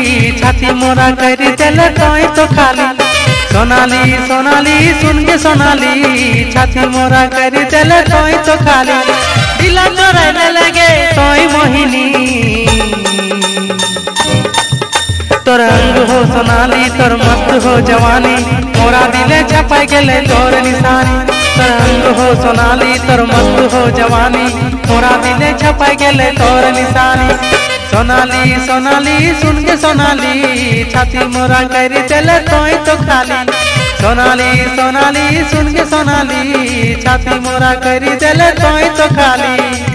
छाती मोरा कर देले तोय तो खाली। सोनाली सोनाली सुन के सोनाली छाती मोरा कर देले तोय तो खाली। दिला चोराने लगे तोय मोहिनी तोर अंग हो सोनाली तोर मस्त हो जवानी मोरा दिले छपाई गेले तोर निशानी। तोर अंग हो सोनाली तोर मस्त हो जवानी मोरा दिले छपाई गेले तोर निशानी। सोनाली सोनाली सुन के सोनाली छाती मोरा कर देले तोय तो खाली। सोनाली सोनाली सुन के सोनाली छाती मोरा कर देले तोय तो खाली।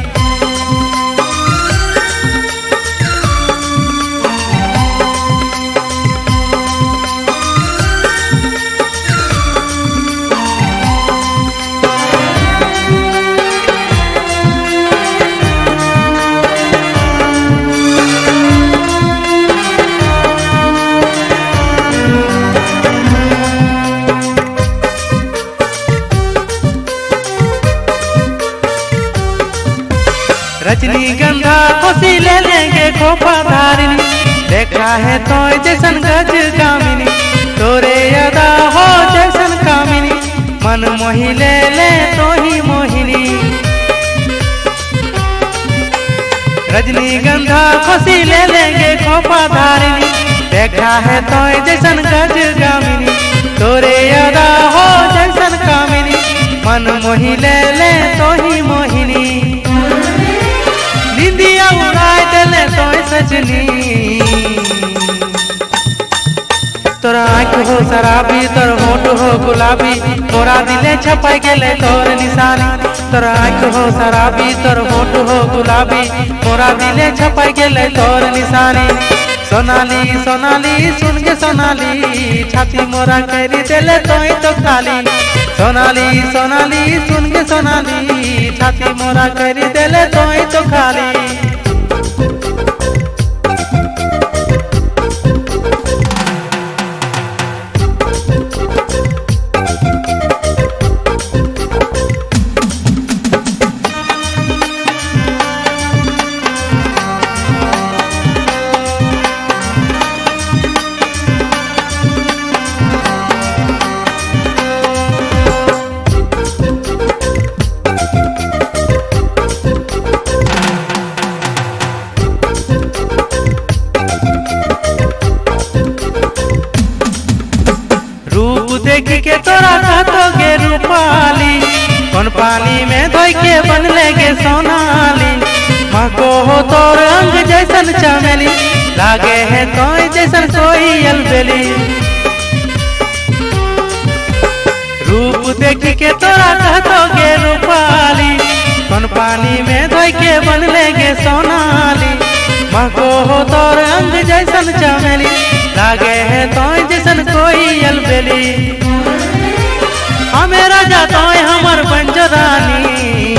रजनीगंधा खुशी ले लेंगे खोपा धारिनी देखा है तो जैसन गज कामिनी तोरे अदा हो जैसन कामिनी मन मोही ले ले तो ही मोहिनी। रजनीगंधा खुशी ले लेंगे खोपा धारिनी देखा है तो जैसन गज कामिनी तोरे अदा हो जैसन कामिनी मन मोही ले ले तो ही मोहिनी। निंदिया उड़ाए देले तोय सजनी तोर आँख हो शराबी तोर होठ हो गुलाबी मोरा दिले छपाई गेले तोर निशानी। तोर आँख हो शराबी तोर होठ हो गुलाबी मोरा दिले छपाई गेले तोर निशानी। सोनाली सोनाली सुन के सोनाली छाती मोरा कर देले तोय तो खाली। सोनाली सोनाली सुन के सोनाली छाती मोरा कर देले तोय तो खाली। देख के तोरा कहतोगे रूपाली कौन पानी में धोई के बन लेगे सोनाली। मको हो तोर अंग जैसन चमेली लागे है तोय जैसन कोई अलबेली। रूप देख के तोरा कहतोगे रूपाली कौन पानी में धोई के बन लेगे सोनाली। मको हो तोर अंग जैसन चमेली लागे है तोय जैसन कोई अलबेली। हमें राजा तोय हमर पंजरानी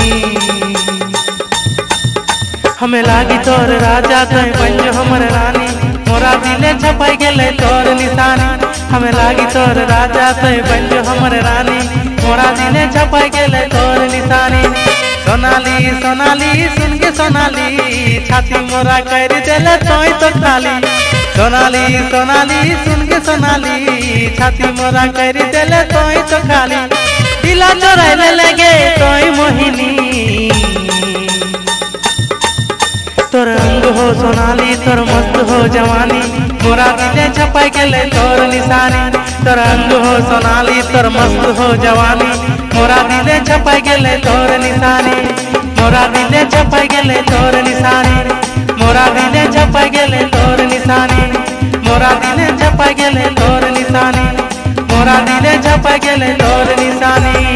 हमें लागी तोर राजा तोय पंज हमर रानी मोरा दिले छपाई गेले तोर निशानी। हमें लागी तोर राजा तोय पंज हमर रानी मोरा दिले छपाई गेले तोर निशानी। सोनाली सोनाली सुन के सोनाली छाती मोरा कर देले तोय तो खाली। सोनाली सोनाली सुन के सोनाली छाती मोरा कर देले तोय तो खाली। दिला चोराने लगे तोय मोहिनी तोर अंग हो सोनाली तोर मस्त हो जवानी मोरा दिले छपाई गेले तोर निशानी। तोर अंग हो सोनाली तोर मस्त हो जवानी मोरा दिले छपाई गेले तोर निशानी। मोरा दिले छपाई गेले तोर निशानी। मोरा दिले छपाई गेले तोर निशानी। मोरा दिले छपाई गेले तोर निशानी। मोरा दिले छपाई गेले तोर निशानी।